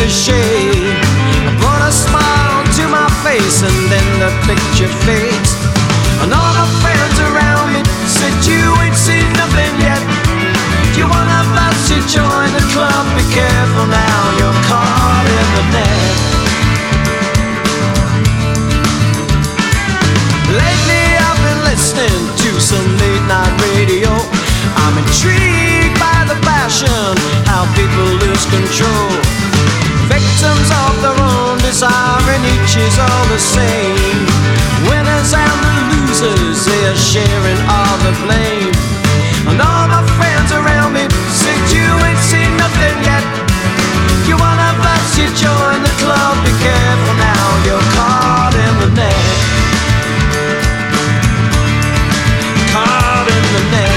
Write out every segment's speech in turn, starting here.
cliche. I brought a smile to my face and then the picture fades. And all my friends around me said you ain't seen nothing yet. You wanna bust, you join the club, be careful now, you're caught in the net. Lately I've been listening to some late night radio. I'm intrigued by the passion, how people lose control. Victims of their own desire and each is all the same. Winners and the losers, they're sharing all the blame. And all my friends around me said you ain't seen nothing yet. You wanna bust, you join the club, be careful now, you're caught in the net. Caught in the net.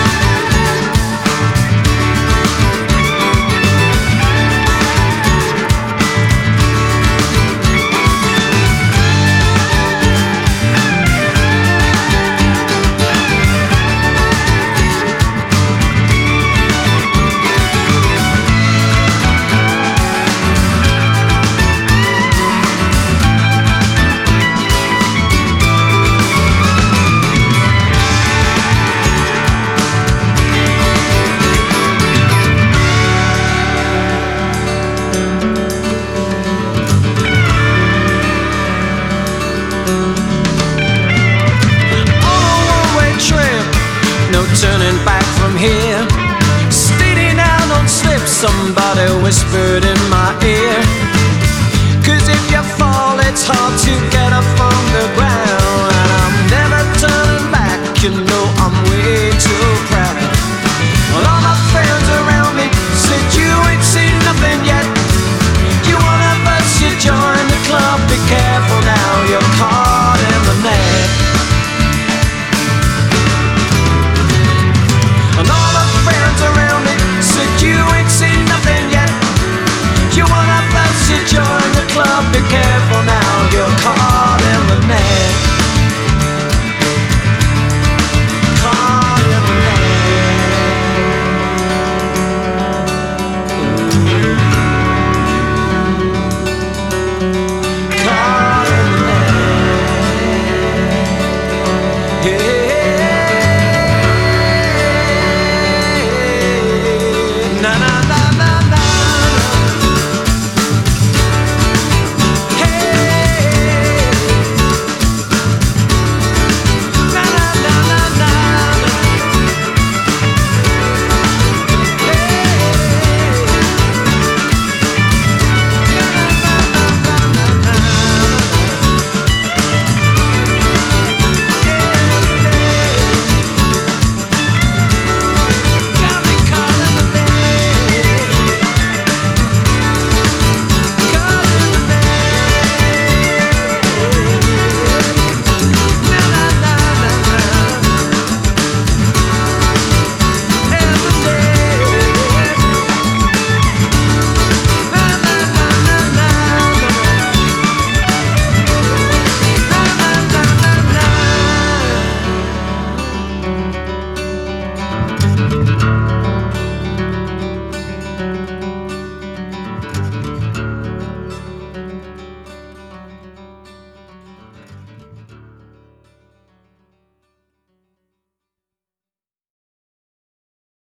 Turning back from here. Steady now, don't slip, somebody whispered in my ear. 'Cause if you fall, it's hard to get up from the ground.